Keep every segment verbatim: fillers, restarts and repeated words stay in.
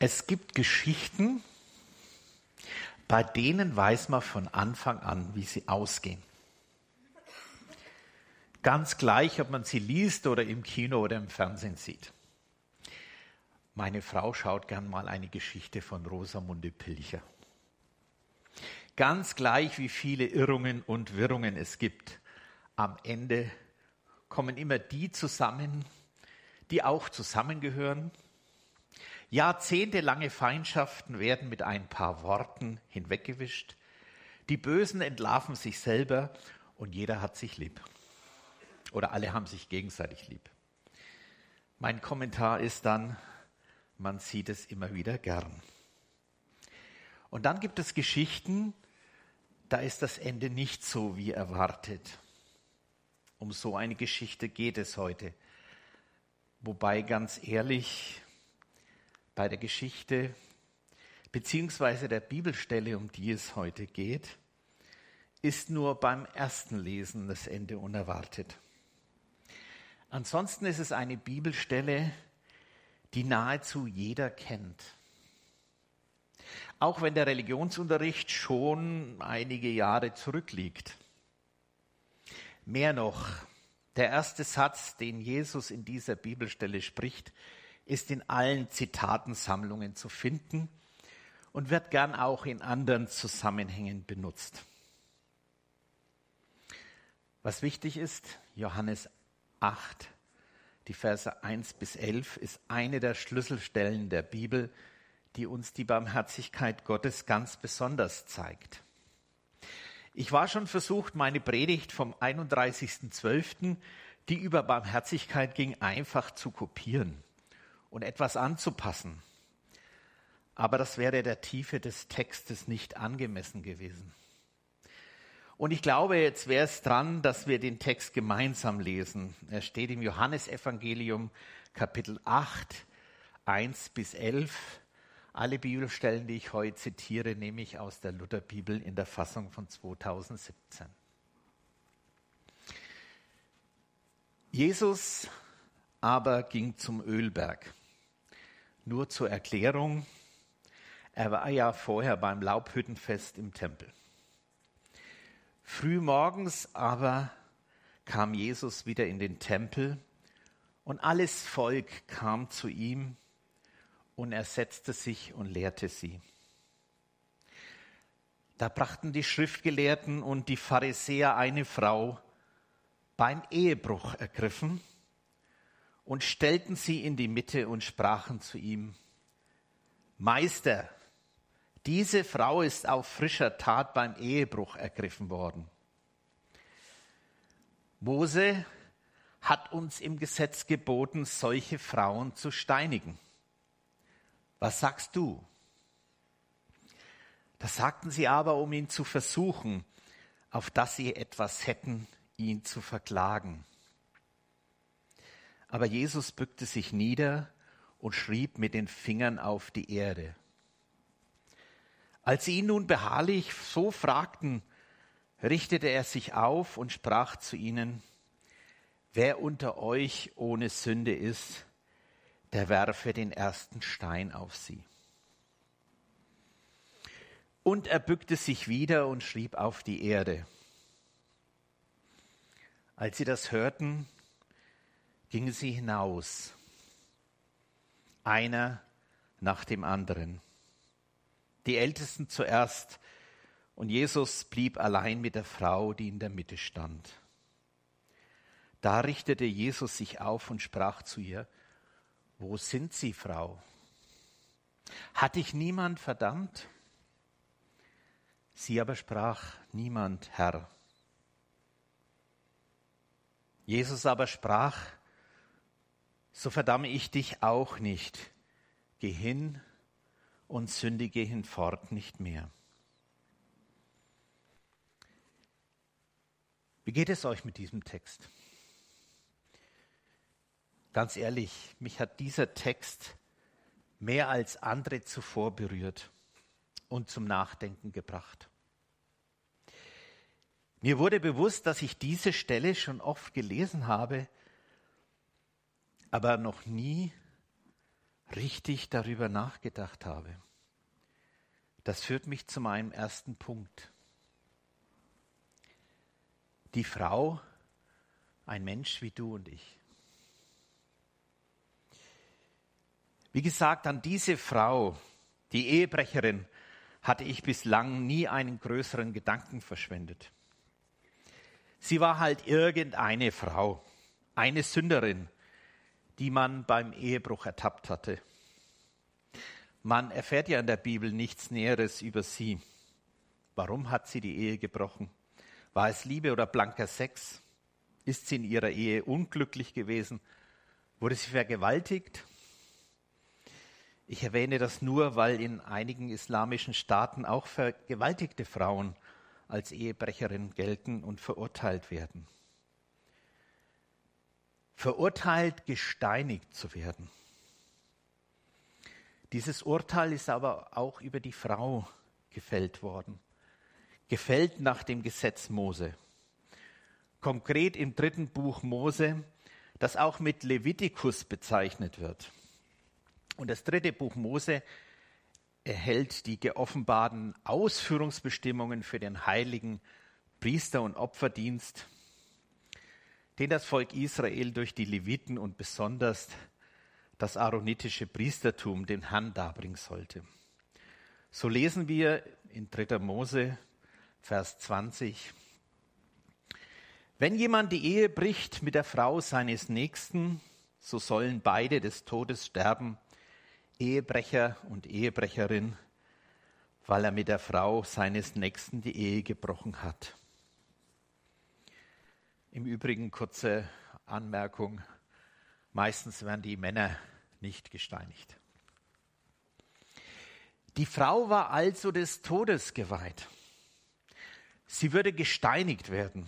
Es gibt Geschichten, bei denen weiß man von Anfang an, wie sie ausgehen. Ganz gleich, ob man sie liest oder im Kino oder im Fernsehen sieht. Meine Frau schaut gern mal eine Geschichte von Rosamunde Pilcher. Ganz gleich, wie viele Irrungen und Wirrungen es gibt, am Ende kommen immer die zusammen, die auch zusammengehören. Jahrzehntelange Feindschaften werden mit ein paar Worten hinweggewischt. Die Bösen entlarven sich selber und jeder hat sich lieb. Oder alle haben sich gegenseitig lieb. Mein Kommentar ist dann, man sieht es immer wieder gern. Und dann gibt es Geschichten, da ist das Ende nicht so wie erwartet. Um so eine Geschichte geht es heute. Wobei ganz ehrlich, bei der Geschichte beziehungsweise der Bibelstelle, um die es heute geht, ist nur beim ersten Lesen das Ende unerwartet. Ansonsten ist es eine Bibelstelle, die nahezu jeder kennt. Auch wenn der Religionsunterricht schon einige Jahre zurückliegt. Mehr noch, der erste Satz, den Jesus in dieser Bibelstelle spricht, ist in allen Zitatensammlungen zu finden und wird gern auch in anderen Zusammenhängen benutzt. Was wichtig ist, Johannes acht, die Verse eins bis elf, ist eine der Schlüsselstellen der Bibel, die uns die Barmherzigkeit Gottes ganz besonders zeigt. Ich war schon versucht, meine Predigt vom einunddreißigsten zwölften, die über Barmherzigkeit ging, einfach zu kopieren und etwas anzupassen. Aber das wäre der Tiefe des Textes nicht angemessen gewesen. Und ich glaube, jetzt wäre es dran, dass wir den Text gemeinsam lesen. Er steht im Johannesevangelium Kapitel acht, eins bis elf. Alle Bibelstellen, die ich heute zitiere, nehme ich aus der Lutherbibel in der Fassung von zweitausendsiebzehn. Jesus aber ging zum Ölberg. Nur zur Erklärung, er war ja vorher beim Laubhüttenfest im Tempel. Frühmorgens aber kam Jesus wieder in den Tempel und alles Volk kam zu ihm und er setzte sich und lehrte sie. Da brachten die Schriftgelehrten und die Pharisäer eine Frau beim Ehebruch ergriffen und stellten sie in die Mitte und sprachen zu ihm: Meister, diese Frau ist auf frischer Tat beim Ehebruch ergriffen worden. Mose hat uns im Gesetz geboten, solche Frauen zu steinigen. Was sagst du? Das sagten sie aber, um ihn zu versuchen, auf dass sie etwas hätten, ihn zu verklagen. Aber Jesus bückte sich nieder und schrieb mit den Fingern auf die Erde. Als sie ihn nun beharrlich so fragten, richtete er sich auf und sprach zu ihnen: Wer unter euch ohne Sünde ist, der werfe den ersten Stein auf sie. Und er bückte sich wieder und schrieb auf die Erde. Als sie das hörten, gingen sie hinaus, einer nach dem anderen. Die Ältesten zuerst, und Jesus blieb allein mit der Frau, die in der Mitte stand. Da richtete Jesus sich auf und sprach zu ihr: Wo sind Sie, Frau? Hat dich niemand verdammt? Sie aber sprach: Niemand, Herr. Jesus aber sprach: So verdamme ich dich auch nicht. Geh hin und sündige hinfort nicht mehr. Wie geht es euch mit diesem Text? Ganz ehrlich, mich hat dieser Text mehr als andere zuvor berührt und zum Nachdenken gebracht. Mir wurde bewusst, dass ich diese Stelle schon oft gelesen habe, aber noch nie richtig darüber nachgedacht habe. Das führt mich zu meinem ersten Punkt. Die Frau, ein Mensch wie du und ich. Wie gesagt, an diese Frau, die Ehebrecherin, hatte ich bislang nie einen größeren Gedanken verschwendet. Sie war halt irgendeine Frau, eine Sünderin, die man beim Ehebruch ertappt hatte. Man erfährt ja in der Bibel nichts Näheres über sie. Warum hat sie die Ehe gebrochen? War es Liebe oder blanker Sex? Ist sie in ihrer Ehe unglücklich gewesen? Wurde sie vergewaltigt? Ich erwähne das nur, weil in einigen islamischen Staaten auch vergewaltigte Frauen als Ehebrecherin gelten und verurteilt werden. Verurteilt, gesteinigt zu werden. Dieses Urteil ist aber auch über die Frau gefällt worden. Gefällt nach dem Gesetz Mose. Konkret im dritten Buch Mose, das auch mit Levitikus bezeichnet wird. Und das dritte Buch Mose erhält die geoffenbarten Ausführungsbestimmungen für den heiligen Priester- und Opferdienst, den das Volk Israel durch die Leviten und besonders das aaronitische Priestertum dem Herrn darbringen sollte. So lesen wir in dritter Mose, Vers zwanzig. Wenn jemand die Ehe bricht mit der Frau seines Nächsten, so sollen beide des Todes sterben, Ehebrecher und Ehebrecherin, weil er mit der Frau seines Nächsten die Ehe gebrochen hat. Im Übrigen kurze Anmerkung, meistens werden die Männer nicht gesteinigt. Die Frau war also des Todes geweiht. Sie würde gesteinigt werden.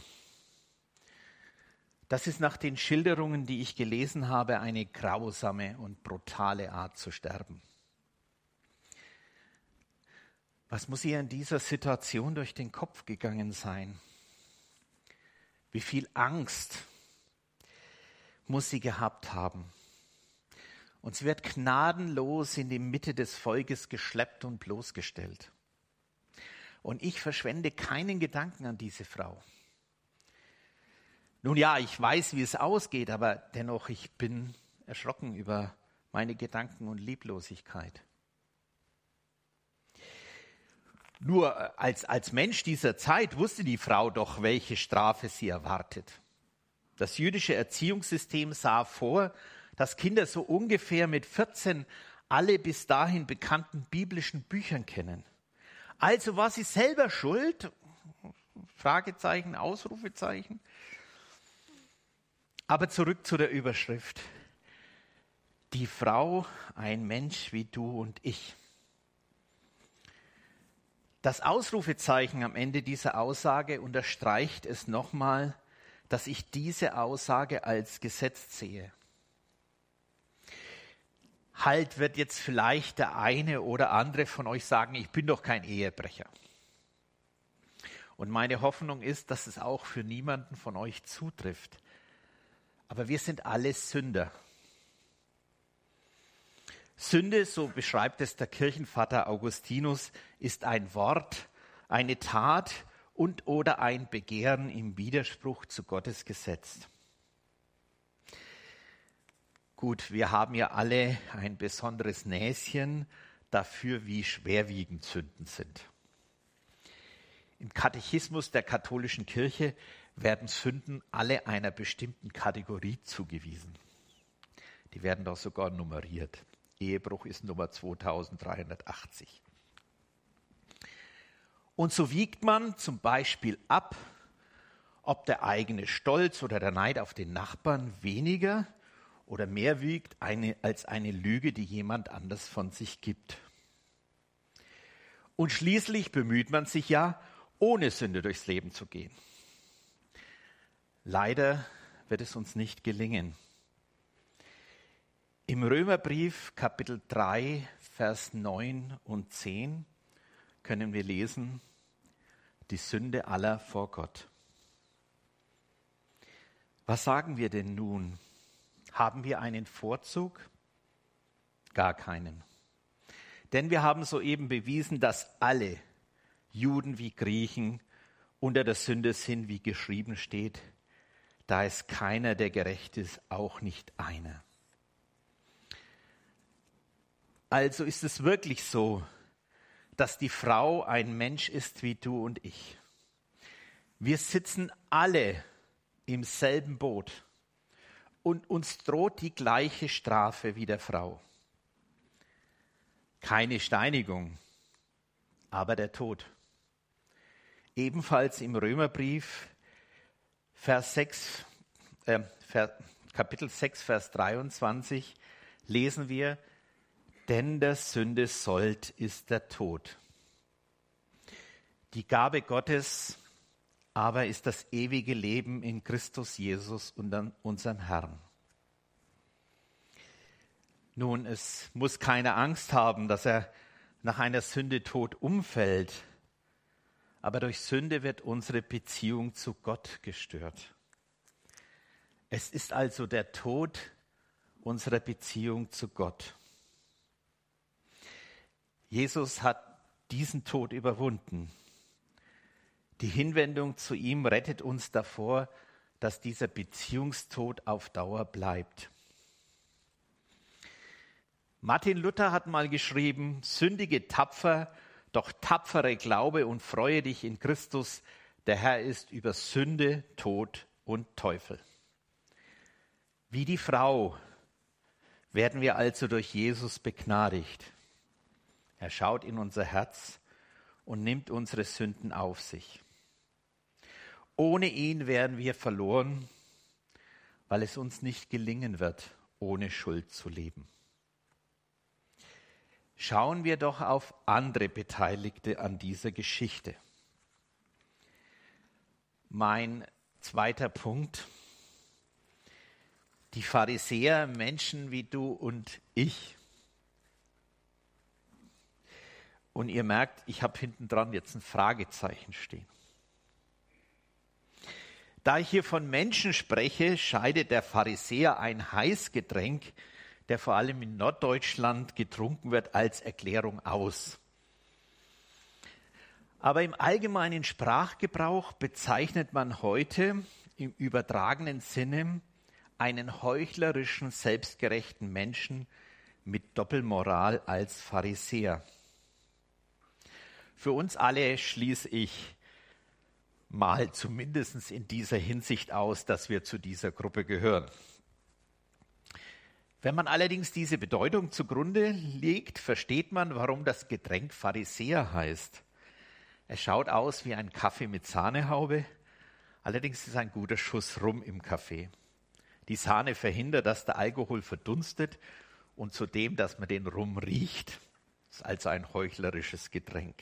Das ist nach den Schilderungen, die ich gelesen habe, eine grausame und brutale Art zu sterben. Was muss ihr in dieser Situation durch den Kopf gegangen sein? Wie viel Angst muss sie gehabt haben? Und sie wird gnadenlos in die Mitte des Volkes geschleppt und bloßgestellt. Und ich verschwende keinen Gedanken an diese Frau. Nun ja, ich weiß, wie es ausgeht, aber dennoch, ich bin erschrocken über meine Gedanken und Lieblosigkeit. Nur als, als Mensch dieser Zeit wusste die Frau doch, welche Strafe sie erwartet. Das jüdische Erziehungssystem sah vor, dass Kinder so ungefähr mit vierzehn alle bis dahin bekannten biblischen Büchern kennen. Also war sie selber schuld? Fragezeichen, Ausrufezeichen. Aber zurück zu der Überschrift. Die Frau, ein Mensch wie du und ich. Das Ausrufezeichen am Ende dieser Aussage unterstreicht es nochmal, dass ich diese Aussage als Gesetz sehe. Halt wird jetzt vielleicht der eine oder andere von euch sagen, ich bin doch kein Ehebrecher. Und meine Hoffnung ist, dass es auch für niemanden von euch zutrifft. Aber wir sind alle Sünder. Sünde, so beschreibt es der Kirchenvater Augustinus, ist ein Wort, eine Tat und oder ein Begehren im Widerspruch zu Gottes Gesetz. Gut, wir haben ja alle ein besonderes Näschen dafür, wie schwerwiegend Sünden sind. Im Katechismus der katholischen Kirche werden Sünden alle einer bestimmten Kategorie zugewiesen. Die werden doch sogar nummeriert. Ehebruch ist Nummer zweitausenddreihundertachtzig. Und so wiegt man zum Beispiel ab, ob der eigene Stolz oder der Neid auf den Nachbarn weniger oder mehr wiegt eine, als eine Lüge, die jemand anders von sich gibt. Und schließlich bemüht man sich ja, ohne Sünde durchs Leben zu gehen. Leider wird es uns nicht gelingen. Im Römerbrief Kapitel drei, Vers neun und zehn können wir lesen, die Sünde aller vor Gott. Was sagen wir denn nun? Haben wir einen Vorzug? gar keinen. Denn wir haben soeben bewiesen, dass alle, Juden wie Griechen, unter der Sünde sind, wie geschrieben steht. Da ist keiner, der gerecht ist, auch nicht einer. Also ist es wirklich so, dass die Frau ein Mensch ist wie du und ich. Wir sitzen alle im selben Boot und uns droht die gleiche Strafe wie der Frau. Keine Steinigung, aber der Tod. Ebenfalls im Römerbrief, Vers sechs, äh, Vers, Kapitel sechs, Vers dreiundzwanzig, lesen wir, denn der Sünde Sold ist der Tod. Die Gabe Gottes aber ist das ewige Leben in Christus Jesus und an unserem Herrn. Nun, es muss keine Angst haben, dass er nach einer Sünde tot umfällt, aber durch Sünde wird unsere Beziehung zu Gott gestört. Es ist also der Tod unserer Beziehung zu Gott. Jesus hat diesen Tod überwunden. Die Hinwendung zu ihm rettet uns davor, dass dieser Beziehungstod auf Dauer bleibt. Martin Luther hat mal geschrieben, sündige tapfer, doch tapfere Glaube und freue dich in Christus, der Herr ist über Sünde, Tod und Teufel. Wie die Frau werden wir also durch Jesus begnadigt. Er schaut in unser Herz und nimmt unsere Sünden auf sich. Ohne ihn wären wir verloren, weil es uns nicht gelingen wird, ohne Schuld zu leben. Schauen wir doch auf andere Beteiligte an dieser Geschichte. Mein zweiter Punkt. Die Pharisäer, Menschen wie du und ich. Und ihr merkt, ich habe hinten dran jetzt ein Fragezeichen stehen. Da ich hier von Menschen spreche, scheidet der Pharisäer ein Heißgetränk, der vor allem in Norddeutschland getrunken wird, als Erklärung aus. Aber im allgemeinen Sprachgebrauch bezeichnet man heute im übertragenen Sinne einen heuchlerischen, selbstgerechten Menschen mit Doppelmoral als Pharisäer. Für uns alle schließe ich mal zumindest in dieser Hinsicht aus, dass wir zu dieser Gruppe gehören. Wenn man allerdings diese Bedeutung zugrunde legt, versteht man, warum das Getränk Pharisäer heißt. Es schaut aus wie ein Kaffee mit Sahnehaube, allerdings ist ein guter Schuss Rum im Kaffee. Die Sahne verhindert, dass der Alkohol verdunstet und zudem, dass man den Rum riecht. Das ist also ein heuchlerisches Getränk.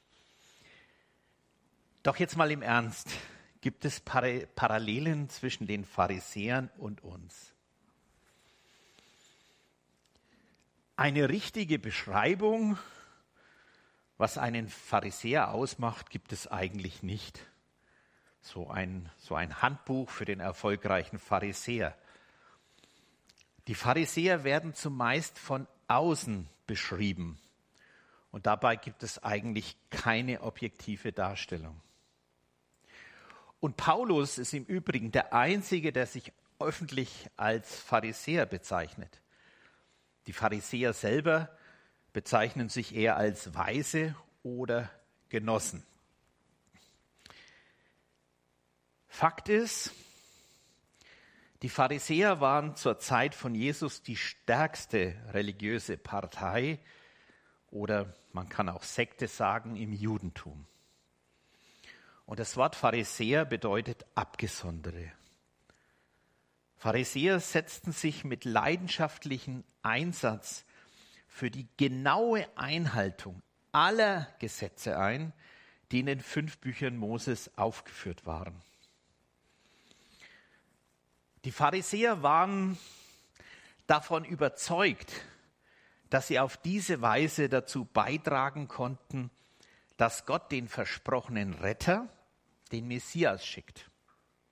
Doch jetzt mal im Ernst, gibt es Par- Parallelen zwischen den Pharisäern und uns? Eine richtige Beschreibung, was einen Pharisäer ausmacht, gibt es eigentlich nicht. So ein, so ein Handbuch für den erfolgreichen Pharisäer. Die Pharisäer werden zumeist von außen beschrieben. Und dabei gibt es eigentlich keine objektive Darstellung. Und Paulus ist im Übrigen der Einzige, der sich öffentlich als Pharisäer bezeichnet. Die Pharisäer selber bezeichnen sich eher als Weise oder Genossen. Fakt ist, die Pharisäer waren zur Zeit von Jesus die stärkste religiöse Partei oder man kann auch Sekte sagen im Judentum. Und das Wort Pharisäer bedeutet Abgesonderte. Pharisäer setzten sich mit leidenschaftlichem Einsatz für die genaue Einhaltung aller Gesetze ein, die in den fünf Büchern Moses aufgeführt waren. Die Pharisäer waren davon überzeugt, dass sie auf diese Weise dazu beitragen konnten, dass Gott den versprochenen Retter, den Messias, schickt.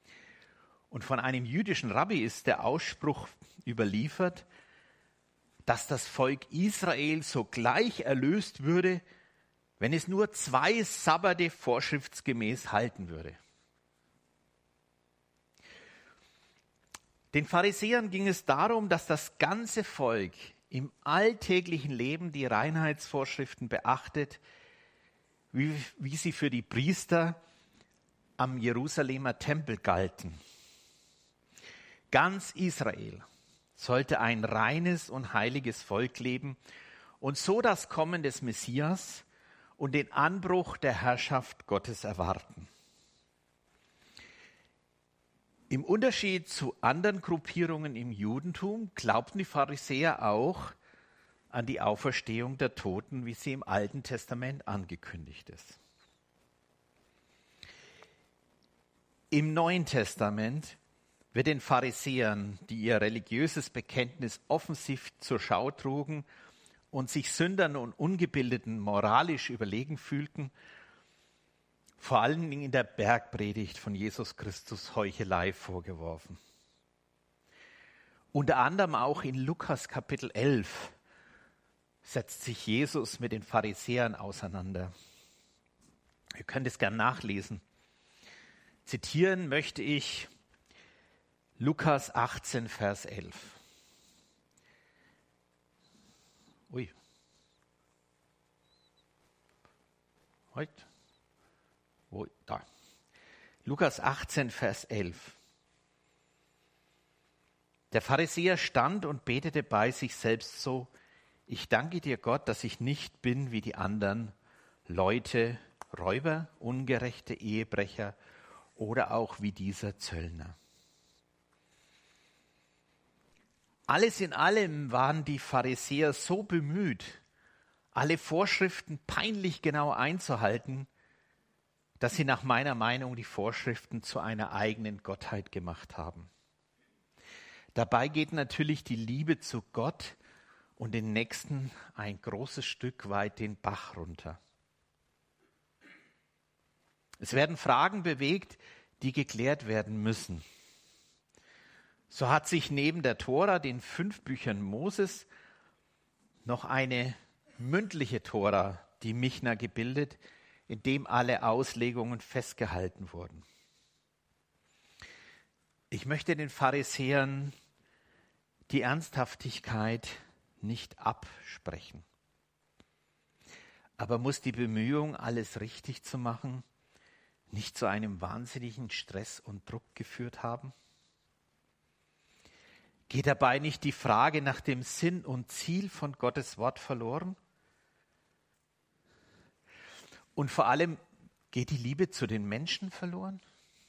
Und von einem jüdischen Rabbi ist der Ausspruch überliefert, dass das Volk Israel sogleich erlöst würde, wenn es nur zwei Sabbate vorschriftsgemäß halten würde. Den Pharisäern ging es darum, dass das ganze Volk im alltäglichen Leben die Reinheitsvorschriften beachtet, wie, wie sie für die Priester am Jerusalemer Tempel galten. Ganz Israel sollte ein reines und heiliges Volk leben und so das Kommen des Messias und den Anbruch der Herrschaft Gottes erwarten. Im Unterschied zu anderen Gruppierungen im Judentum glaubten die Pharisäer auch an die Auferstehung der Toten, wie sie im Alten Testament angekündigt ist. Im Neuen Testament wird den Pharisäern, die ihr religiöses Bekenntnis offensiv zur Schau trugen und sich Sündern und Ungebildeten moralisch überlegen fühlten, vor allen Dingen in der Bergpredigt von Jesus Christus Heuchelei vorgeworfen. Unter anderem auch in Lukas Kapitel elf setzt sich Jesus mit den Pharisäern auseinander. Ihr könnt es gern nachlesen. Zitieren möchte ich Lukas achtzehn, Vers elf. Ui. Heute? Wo? Da. Lukas achtzehn, Vers elf. Der Pharisäer stand und betete bei sich selbst so: Ich danke dir, Gott, dass ich nicht bin wie die anderen Leute, Räuber, ungerechte Ehebrecher oder auch wie dieser Zöllner. Alles in allem waren die Pharisäer so bemüht, alle Vorschriften peinlich genau einzuhalten, dass sie nach meiner Meinung die Vorschriften zu einer eigenen Gottheit gemacht haben. Dabei geht natürlich die Liebe zu Gott und den Nächsten ein großes Stück weit den Bach runter. Es werden Fragen bewegt, die geklärt werden müssen. So hat sich neben der Tora, den fünf Büchern Moses, noch eine mündliche Tora, die Michna, gebildet, in dem alle Auslegungen festgehalten wurden. Ich möchte den Pharisäern die Ernsthaftigkeit nicht absprechen. Aber muss die Bemühung, alles richtig zu machen, nicht zu einem wahnsinnigen Stress und Druck geführt haben? Geht dabei nicht die Frage nach dem Sinn und Ziel von Gottes Wort verloren? Und vor allem, geht die Liebe zu den Menschen verloren?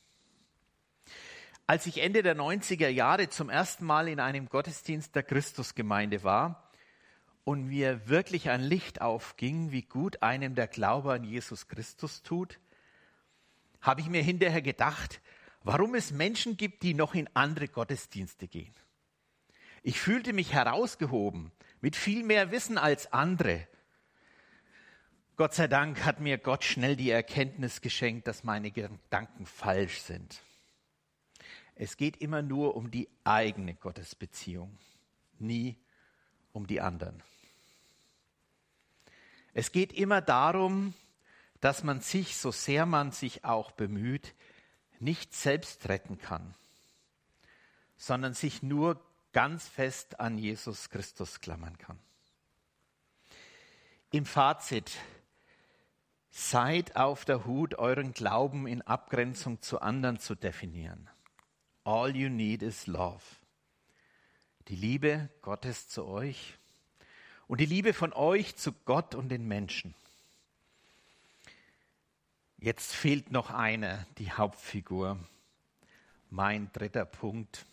Als ich Ende der neunziger Jahre zum ersten Mal in einem Gottesdienst der Christusgemeinde war und mir wirklich ein Licht aufging, wie gut einem der Glaube an Jesus Christus tut, habe ich mir hinterher gedacht, warum es Menschen gibt, die noch in andere Gottesdienste gehen. Ich fühlte mich herausgehoben, mit viel mehr Wissen als andere. Gott sei Dank hat mir Gott schnell die Erkenntnis geschenkt, dass meine Gedanken falsch sind. Es geht immer nur um die eigene Gottesbeziehung, nie um die anderen. Es geht immer darum, dass man sich, so sehr man sich auch bemüht, nicht selbst retten kann, sondern sich nur ganz fest an Jesus Christus klammern kann. Im Fazit: Seid auf der Hut, euren Glauben in Abgrenzung zu anderen zu definieren. All you need is love. Die Liebe Gottes zu euch und die Liebe von euch zu Gott und den Menschen. Jetzt fehlt noch eine, die Hauptfigur. Mein dritter Punkt.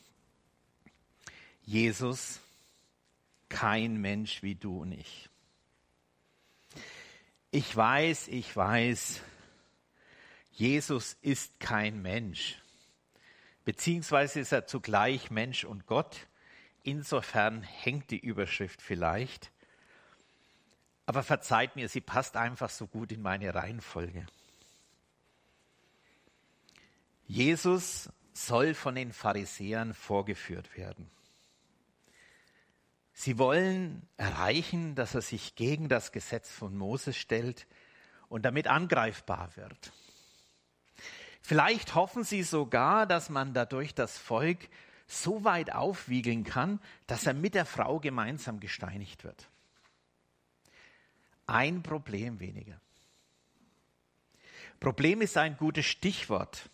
Jesus, kein Mensch wie du und ich. Ich weiß, ich weiß, Jesus ist kein Mensch. Beziehungsweise ist er zugleich Mensch und Gott. Insofern hängt die Überschrift vielleicht. Aber verzeiht mir, sie passt einfach so gut in meine Reihenfolge. Jesus soll von den Pharisäern vorgeführt werden. Sie wollen erreichen, dass er sich gegen das Gesetz von Mose stellt und damit angreifbar wird. Vielleicht hoffen sie sogar, dass man dadurch das Volk so weit aufwiegeln kann, dass er mit der Frau gemeinsam gesteinigt wird. Ein Problem weniger. Problem ist ein gutes Stichwort.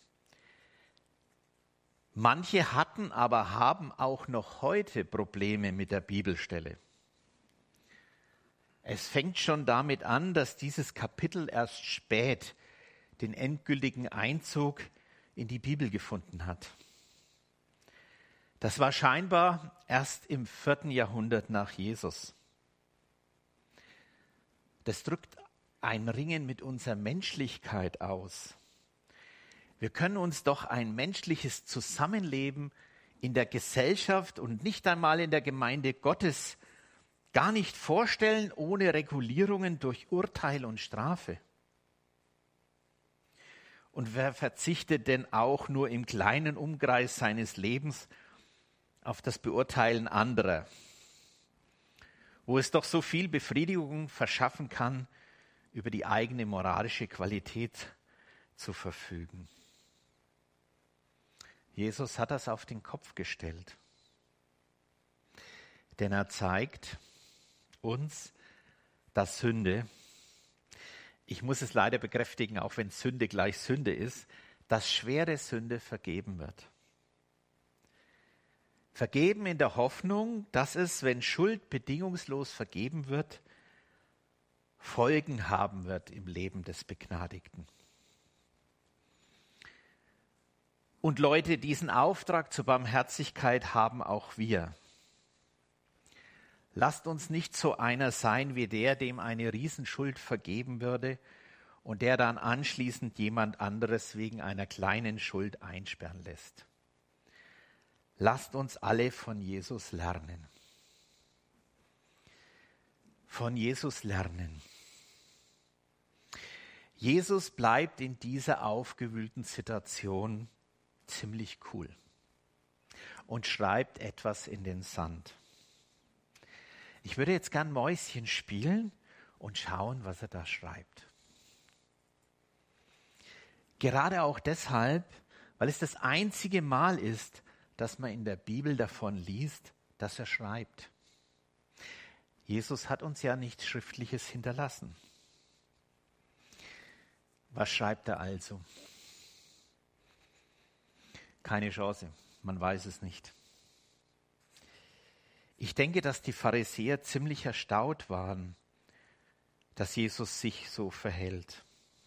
Manche hatten, aber haben auch noch heute Probleme mit der Bibelstelle. Es fängt schon damit an, dass dieses Kapitel erst spät den endgültigen Einzug in die Bibel gefunden hat. Das war scheinbar erst im vierten Jahrhundert nach Jesus. Das drückt ein Ringen mit unserer Menschlichkeit aus. Wir können uns doch ein menschliches Zusammenleben in der Gesellschaft und nicht einmal in der Gemeinde Gottes gar nicht vorstellen, ohne Regulierungen durch Urteil und Strafe. Und wer verzichtet denn auch nur im kleinen Umkreis seines Lebens auf das Beurteilen anderer, wo es doch so viel Befriedigung verschaffen kann, über die eigene moralische Qualität zu verfügen? Jesus hat das auf den Kopf gestellt. Denn er zeigt uns, dass Sünde, ich muss es leider bekräftigen, auch wenn Sünde gleich Sünde ist, dass schwere Sünde vergeben wird. Vergeben in der Hoffnung, dass es, wenn Schuld bedingungslos vergeben wird, Folgen haben wird im Leben des Begnadigten. Und Leute, diesen Auftrag zur Barmherzigkeit haben auch wir. Lasst uns nicht so einer sein wie der, dem eine Riesenschuld vergeben würde und der dann anschließend jemand anderes wegen einer kleinen Schuld einsperren lässt. Lasst uns alle von Jesus lernen. Von Jesus lernen. Jesus bleibt in dieser aufgewühlten Situation ziemlich cool und schreibt etwas in den Sand. Ich würde jetzt gern Mäuschen spielen und schauen, was er da schreibt. Gerade auch deshalb, weil es das einzige Mal ist, dass man in der Bibel davon liest, dass er schreibt. Jesus hat uns ja nichts Schriftliches hinterlassen. Was schreibt er also? Keine Chance, man weiß es nicht. Ich denke, dass die Pharisäer ziemlich erstaunt waren, dass Jesus sich so verhält.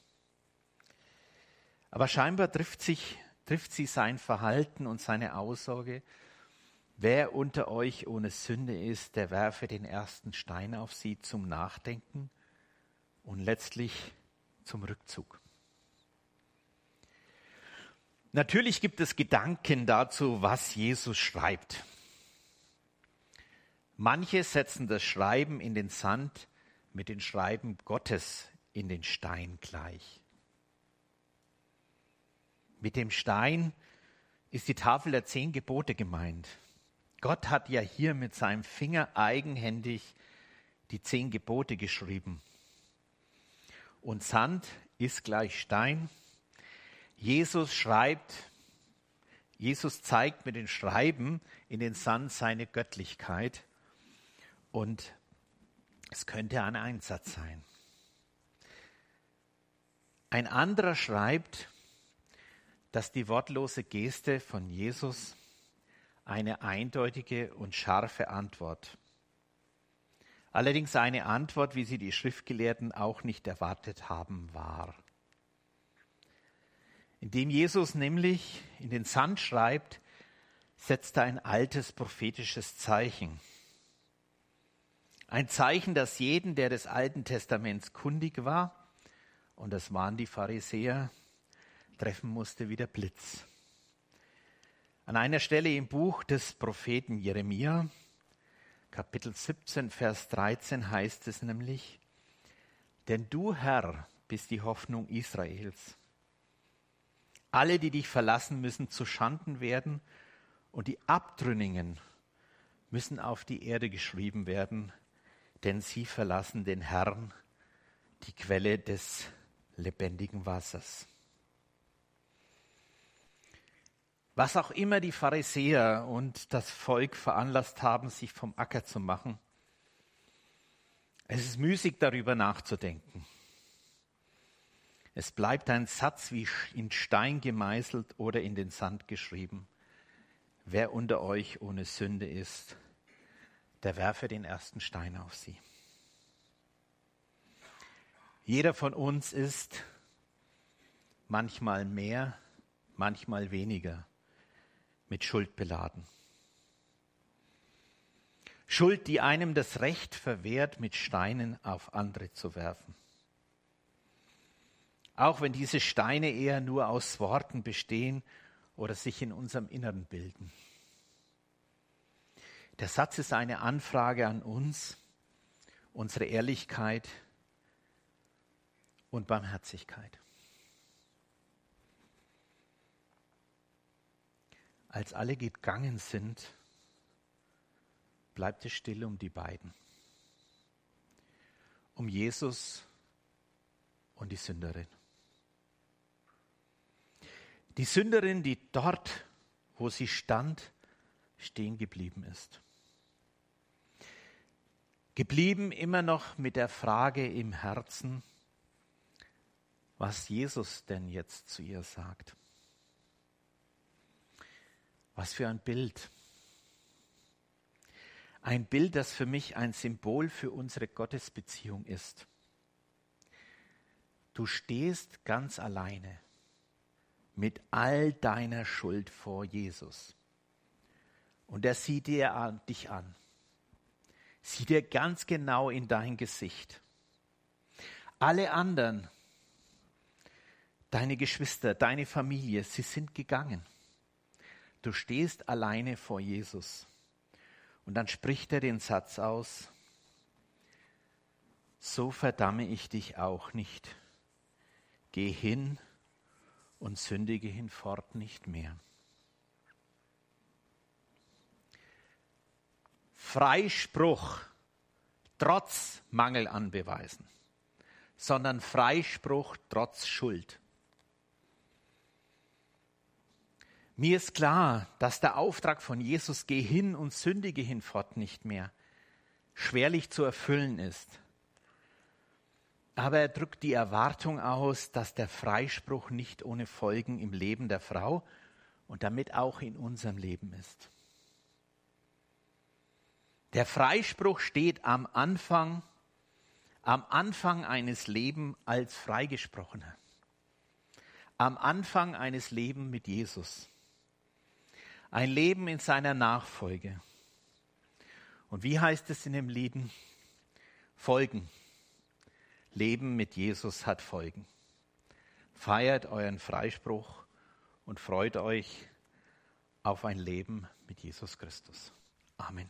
Aber scheinbar trifft, sich, trifft sie sein Verhalten und seine Aussage: Wer unter euch ohne Sünde ist, der werfe den ersten Stein auf sie, zum Nachdenken und letztlich zum Rückzug. Natürlich gibt es Gedanken dazu, was Jesus schreibt. Manche setzen das Schreiben in den Sand mit dem Schreiben Gottes in den Stein gleich. Mit dem Stein ist die Tafel der zehn Gebote gemeint. Gott hat ja hier mit seinem Finger eigenhändig die zehn Gebote geschrieben. Und Sand ist gleich Stein. Jesus schreibt, Jesus zeigt mit dem Schreiben in den Sand seine Göttlichkeit. Und es könnte ein Einsatz sein. Ein anderer schreibt, dass die wortlose Geste von Jesus eine eindeutige und scharfe Antwort, allerdings eine Antwort, wie sie die Schriftgelehrten auch nicht erwartet haben, war. Indem Jesus nämlich in den Sand schreibt, setzt er ein altes prophetisches Zeichen. Ein Zeichen, das jeden, der des Alten Testaments kundig war, und das waren die Pharisäer, treffen musste wie der Blitz. An einer Stelle im Buch des Propheten Jeremia, Kapitel siebzehn, Vers dreizehn, heißt es nämlich: Denn du, Herr, bist die Hoffnung Israels. Alle, die dich verlassen, müssen zu Schanden werden, und die Abtrünnigen müssen auf die Erde geschrieben werden, denn sie verlassen den Herrn, die Quelle des lebendigen Wassers. Was auch immer die Pharisäer und das Volk veranlasst haben, sich vom Acker zu machen, es ist müßig, darüber nachzudenken. Es bleibt ein Satz wie in Stein gemeißelt oder in den Sand geschrieben. Wer unter euch ohne Sünde ist, der werfe den ersten Stein auf sie. Jeder von uns ist manchmal mehr, manchmal weniger mit Schuld beladen. Schuld, die einem das Recht verwehrt, mit Steinen auf andere zu werfen. Auch wenn diese Steine eher nur aus Worten bestehen oder sich in unserem Inneren bilden. Der Satz ist eine Anfrage an uns, unsere Ehrlichkeit und Barmherzigkeit. Als alle gegangen sind, bleibt es still um die beiden. Um Jesus und die Sünderin. Die Sünderin, die dort, wo sie stand, stehen geblieben ist. Geblieben immer noch mit der Frage im Herzen, was Jesus denn jetzt zu ihr sagt. Was für ein Bild. Ein Bild, das für mich ein Symbol für unsere Gottesbeziehung ist. Du stehst ganz alleine mit all deiner Schuld vor Jesus. Und er sieht dir an, dich an. Sieht dir ganz genau in dein Gesicht. Alle anderen, deine Geschwister, deine Familie, sie sind gegangen. Du stehst alleine vor Jesus. Und dann spricht er den Satz aus, so verdamme ich dich auch nicht. Geh hin und sündige hinfort nicht mehr. Freispruch trotz Mangel an Beweisen, sondern Freispruch trotz Schuld. Mir ist klar, dass der Auftrag von Jesus, geh hin und sündige hinfort nicht mehr, schwerlich zu erfüllen ist. Aber er drückt die Erwartung aus, dass der Freispruch nicht ohne Folgen im Leben der Frau und damit auch in unserem Leben ist. Der Freispruch steht am Anfang, am Anfang eines Lebens als Freigesprochener. Am Anfang eines Lebens mit Jesus. Ein Leben in seiner Nachfolge. Und wie heißt es in dem Lied? Folgen. Leben mit Jesus hat Folgen. Feiert euren Freispruch und freut euch auf ein Leben mit Jesus Christus. Amen.